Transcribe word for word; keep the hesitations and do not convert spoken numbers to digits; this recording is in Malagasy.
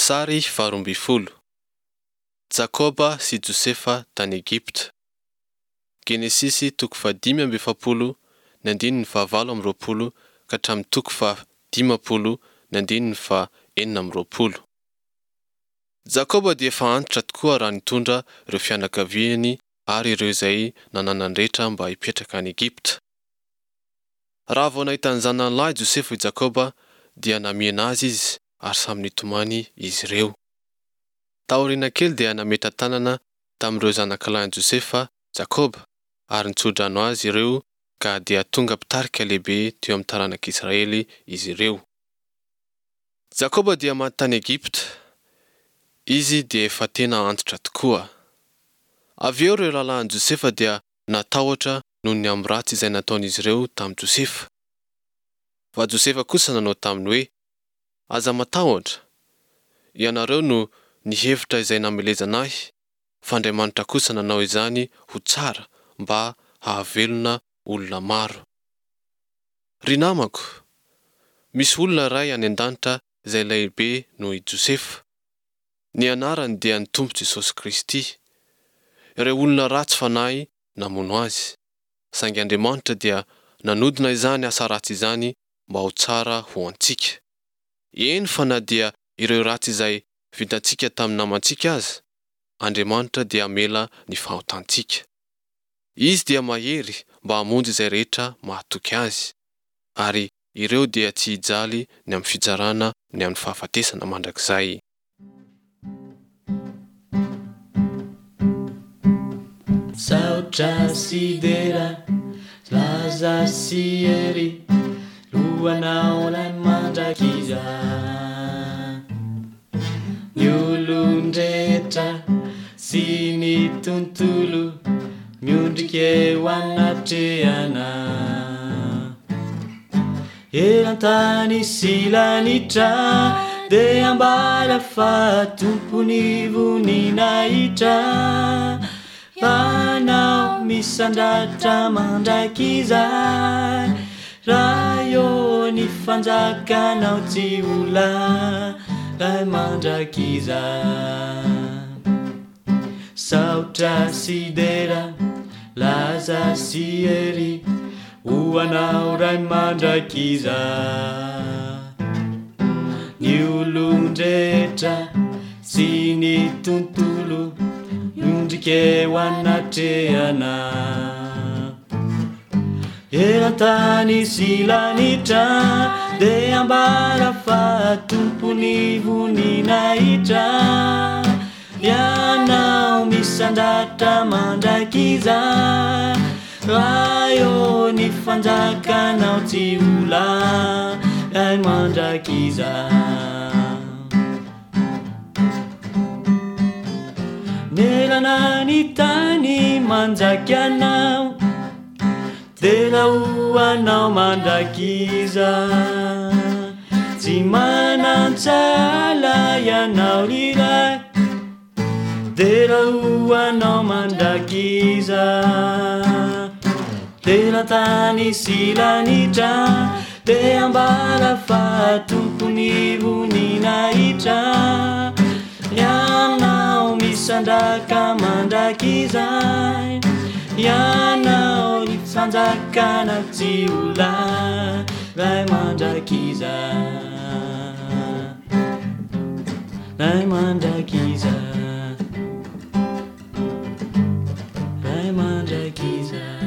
Sary faharoa ambin'ny folo. Jakoba sy Josefa tany Egypta. Genesisy toko fahadimy amby efapolo ny andininy fahavalo amby roapolo ka hatramin'ny toko fahadimapolo ny andininy faha enina amby roapolo. Jakoba dia efa antitra tokoa raha nitondra ireo fianakaviany ary ireo izay nananandretra mba hipetraka any Egypta. Raha vao nahita ny zanany lahy Josefa i Jakoba dia namiana azy izy ary samy nitomany izy ireo. Taoriana kely dia nametra tanana tamin'ireo zanak'alahy Josefa, Jakoba, ary nitsodrano azy ireo ka dia tonga mpitarika lehibe teo amin'ny taranak'Israely izy ireo. Jakoba dia maty Egypta. Izy dia efa tena antitra tokoa. Avy eo ireo lalahan'i Josefa dia natahotra noho ny amin'ny ratsy izay nataon'izy ireo tamin'i Josefa. Fa Josefa kosa nanao taminy hoe, aza matahotra, ianareo no nihevitra izay namelezana ahy, fa Andriamanitra kosa nanao izany ho tsara mba hahavelona olona maro. Ry namako, misy olona iray any an-danitra izay lehibe noho i Josefa. Ny anarany dia ny Tompo Jesosy Kristy. Ireo olona ratsy fanahy namono azy, saingy Andriamanitra dia nanodina izany asa ratsy izany mba ho tsara ho antsika. Eny fa na dia ireo ratsy izay vitantsika tamin'ny namantsika aza, Andriamanitra dia mela ny fahotantsika. Izy dia mahery mba hamonjy izay rehetra mahatoky azy, ary ireo dia tsy hijaly ny amin'ny fizarana ny amin'ny fahafatesana mandrakizay. Saotra sy dera, laza sy ery, loanao lay mandrakiza. Ny olon-drehetra sy ny tontolo miondrika eo anatrehana. Eran-tany sy lanitra dia ambara fa tompony voninahitra. Anao misandratra mandrakiza, raha eo ny fanjakanao tsy ola lay mandrakiza. Saotra sy dera, laza sy ery, ho anao ray mandrakiza. Ny olon-drehetra sy ny tontolo miondrika eo anatrehana. Eran-tany sy lanitra dia ambara fa tompony voninahitra. Ianao misandratra mandrakiza, raha eo ny fanjakanao tsy ola lay mandrakiza. Nelana ny tany manjaky anao, dia lahoanao mandrakiza. Tsy manan-tsala ianao liray, dia lahoanao mandrakiza. Eran-tany sy lanitra dia ambara fa tompony voninahitra. Ianao misandraka mandrakiza, ianao ny fanjakana tsy ola lay mandrakiza. Lay mandrakiza, lay mandrakiza.